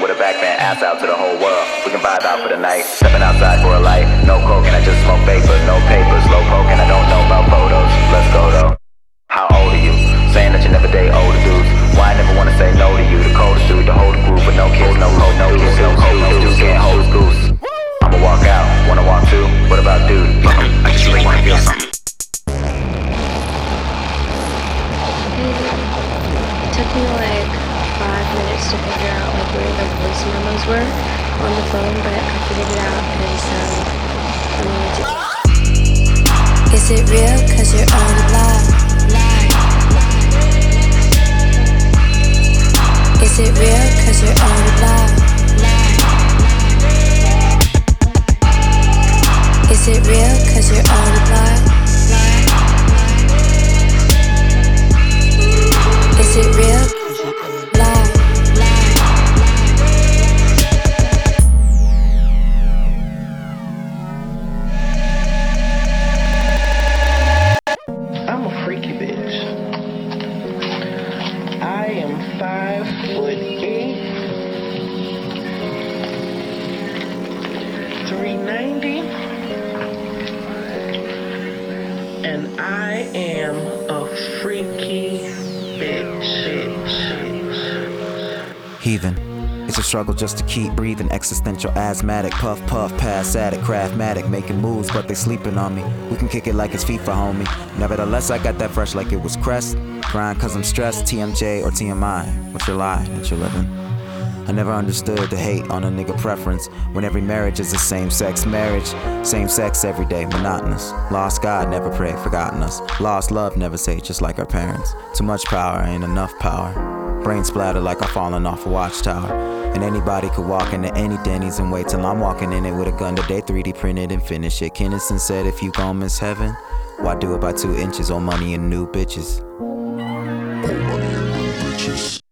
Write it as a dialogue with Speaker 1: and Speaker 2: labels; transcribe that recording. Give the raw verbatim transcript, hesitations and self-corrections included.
Speaker 1: with a back band, ass out to the whole world. We can vibe out for the night, stepping outside for a light. No coke and I just smoke vapor, no paper, slow poke and I don't know about photos. Let's go though. How old are you? Saying that you never date older dudes. Why I never wanna say no to you? The coldest dude, the whole group, but no kids, no hoe, no kids, no hoe, no dudes, can't hold his goose. I'ma walk out, wanna walk too. What about dude? I just really wanna feel something.
Speaker 2: It took me like five minutes to figure out like where the voice memos were on the phone, but I figured it out, and so I'm going to.
Speaker 3: Is it real? Cause you're on live. Is it real? Cause you're on live. Is it real? Cause you're on live. Is it real? Live.
Speaker 4: I'm a freaky bitch. I am five foot eight, three ninety, and I am a freaky bitch.
Speaker 5: Heathen. It's a struggle just to keep breathing. Existential asthmatic, puff puff, pass addict, craftmatic, making moves but they sleeping on me. We can kick it like it's FIFA, homie. Nevertheless, I got that fresh like it was Crest. Grind cause I'm stressed, T M J or T M I. What's your lie that you're living? I never understood the hate on a nigga preference when every marriage is a same-sex marriage. Same sex every day, monotonous. Lost God, never pray, forgotten us. Lost love, never say, just like our parents. Too much power, ain't enough power. Brain splatter like I'm falling off a watchtower. And anybody could walk into any Denny's and wait till I'm walking in it with a gun today, three D printed and finish it. Kinnison said if you gon' miss heaven, why do it by two inches? Old money and new bitches.
Speaker 6: Old money and new bitches.